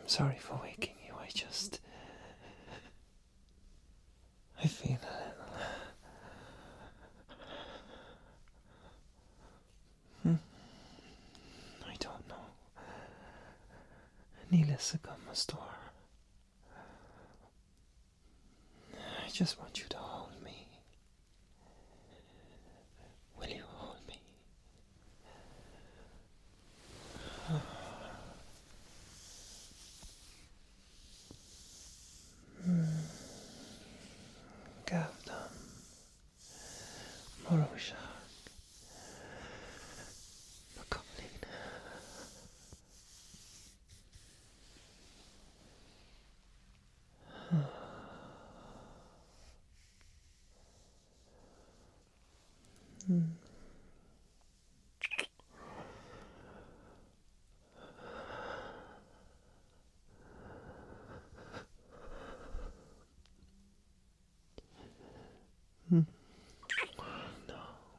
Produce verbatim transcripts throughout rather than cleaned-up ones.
sorry for waking you. I just. I feel a little. Hmm. I don't know. Needless to come, store. I just want you to hold me. Will you hold me? Gavdam, Morosha, Macaulay. Hmm. Hmm. No.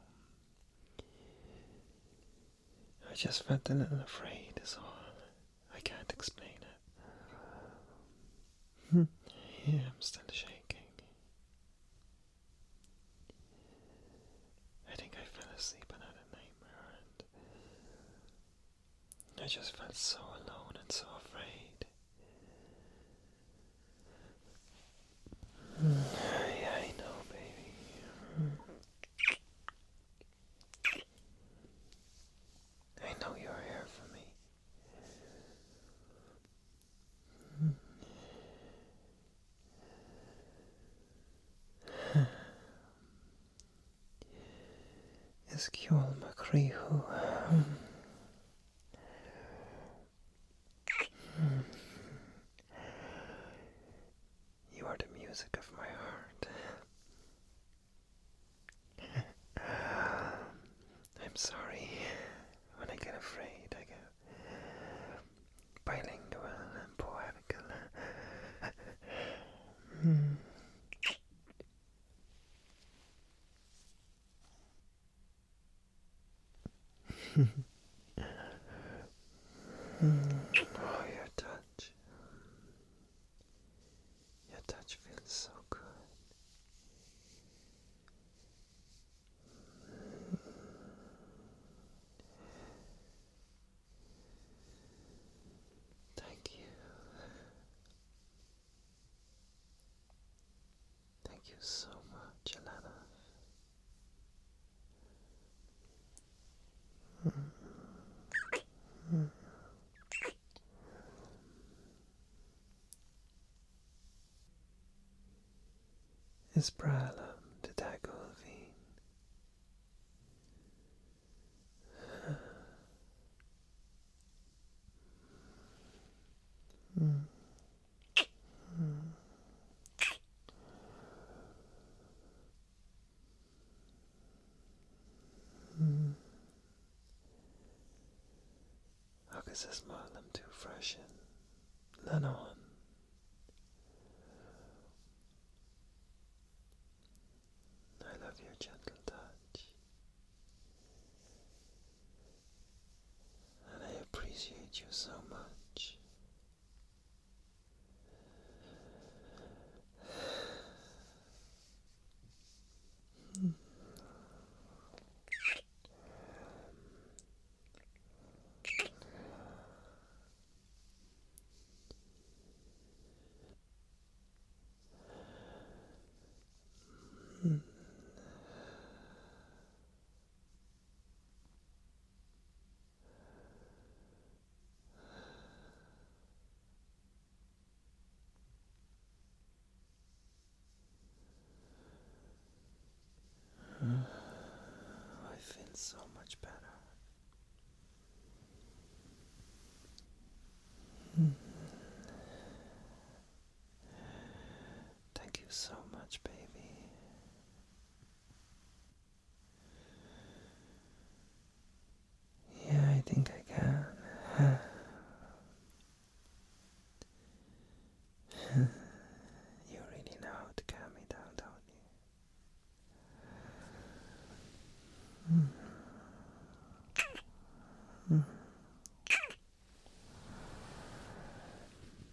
I just felt a little afraid, is all. I can't explain it. Hmm. Yeah, I'm still shaking. I think I fell asleep and had a nightmare, and I just felt so alone and so afraid. Hmm. Yeah, I know, baby. Hmm. I know you're here for me. Esquiol Macrihu. You are the music of my heart. I'm sorry. When I get afraid, I get bilingual and poetical. Hmm. Oh, your touch. Your touch feels so good. Thank you. Thank you so much, Alana. Mm. Ispralam de Dagolvin. Mm. Mm. Mm. Agus is malam too fresh and Lanon. I love your gentle touch. And I appreciate you so much. Mm. Mm. I feel so much better. Mm. Thank you so much, baby. Yeah, I think I can. You really know how to calm me down, don't you? Mm. Mm.